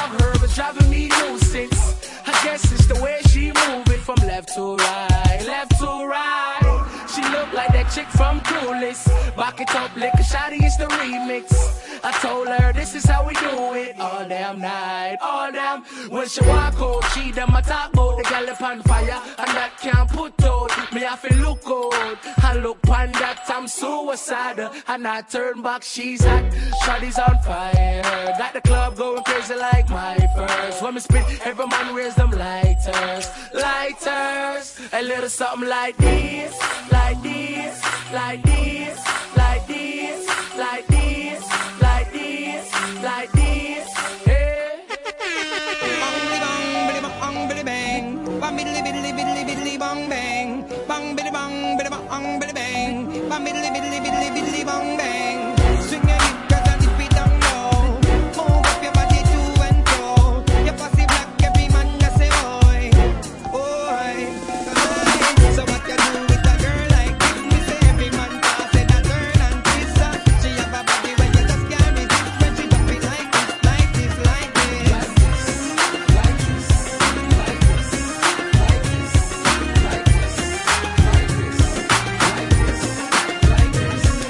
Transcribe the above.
of her was driving me nuisance. I guess it's the way she move it from left to right, left to right. She look like that chick from Clueless. Back it up, lick a shotty, it's the remix. I told her this is how we do it all damn night, all damn. When she walk out, she done my talk about the gal upon fire, and that can't put out. Me have to look out, I look on that I'm suicidal, and I turn back, she's hot. Shotty's on fire, got the club going crazy like my first. When me spit, every man raise them lighters, lighters. A little something like this, like this, like this, like this, like this, like this, like this. Hey. Bang bang bang bang bang, bang biddly biddly biddly biddly bang bang, bang biddy bang biddy bang biddy bang, bang biddly biddly biddly biddly bang bang.